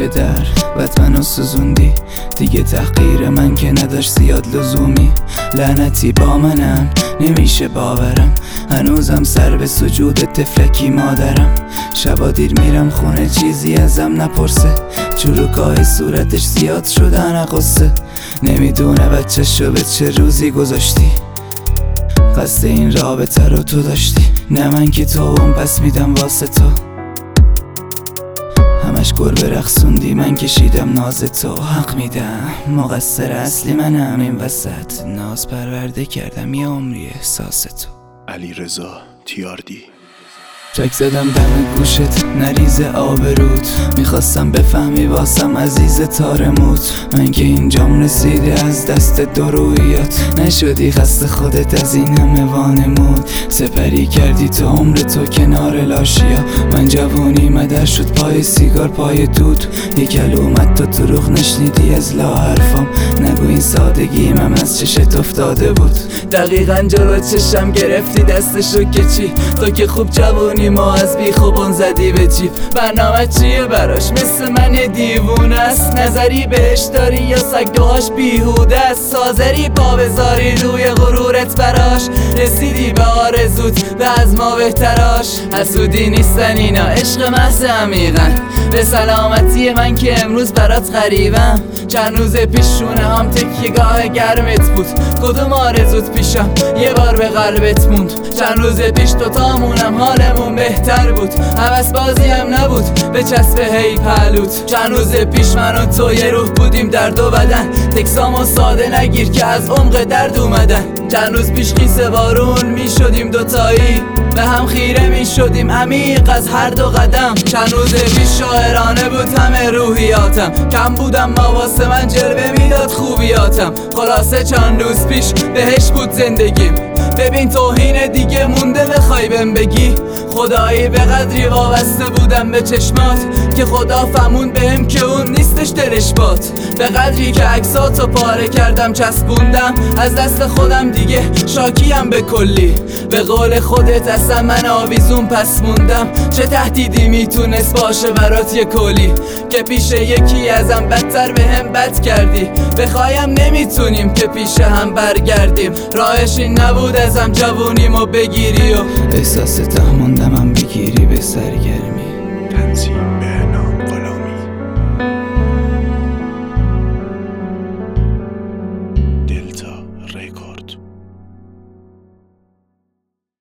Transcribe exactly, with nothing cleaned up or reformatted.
به در بعد منو سوزوندی دیگه. تحقیر من که نداشت زیاد لزومی، لعنتی با منم نمیشه باورم، هنوزم سر به سجود طفلکی مادرم. شبا دیر میرم خونه چیزی ازم نپرسه، چروکای صورتش زیاد شدن قصه. نمیدونه بچه‌شو به چه روزی گذاشتی، قصد این رابطه رو تو داشتی. نه من که تو اون پس میدم واسه تو، همش گربه رقصوندی من کشیدم ناز تو. حق میدم مقصر اصلی منم این وسط، ناز پرورده کردم یه عمری احساس تو. علیرضا تیاردی. چک زدم دم گوشت نریزه آبروت، میخواستم بفهمی واسم عزیز تارموت. من که اینجام رسیده از دست درویات، نشدی خسته خودت از این همه وانمود. سپری کردی تو عمر تو کنار لاشیا، من جوونی مدر شد پای سیگار پای دود. یک کلومت تو دروغ نشنیدی از لا حرفام، نگو این سادگی من از چشت افتاده بود. دقیقا جلو چشم گرفتی دستشو که چی، تو که خوب جوونی ما از بی خوبان زدی به جیب. برنامه چیه براش مثل من دیوونه است، نظری بهش داری یا سگدوهاش بیهوده است. سازری پا بذاری روی غرورت براش، رسیدی به آرزوت به از ما بهتراش. حسودی نیستن اینا عشق محض عمیقن، به سلامتی من که امروز برات غریبم. چند روز پیش شونه هم تکیه‌گاه گرمت بود، کدوم آرزوت پیشم یه بار به قلبت موند. چند روز پیش تو تامونم حالمون بهتر بود، هوس بازی هم نبود به چسب هی پهلوت. چند روز پیش من و تو یه روح بودیم در دو بدن، تکسامو ساده نگیر که از عمق درد اومدن. چند روز پیش خیس بارون می شدیم دوتایی، به هم خیره می شدیم عمیق از هر دو قدم. چند روز پیش شاعرانه بود همه روحیاتم، کم بودم ما واسه من جلوه میداد خوبیاتم. خلاصه چند روز پیش بهش بود زندگیم، ببین توهین دیگه مونده بخوای بهم بگی. خدایی به قدری وابسته بودم به چشمات که خدا فهمون بهم که اون نیستش دلش باد. به قدری که عکساتو پاره کردم چسبوندم از دست خودم دیگه شاکیم به کلی. به قول خودت اصلا من آویزون پس موندم، چه تهدیدی میتونست باشه برات یه کلی که پیش یکی ازم بدتر به هم بد کردی. بخوایم نمیتونیم که پیش هم برگردیم، راهش این نبود ازم جوونیمو بگیری و احساس ته موندم هم بگیری به سرگرمی. تنظیم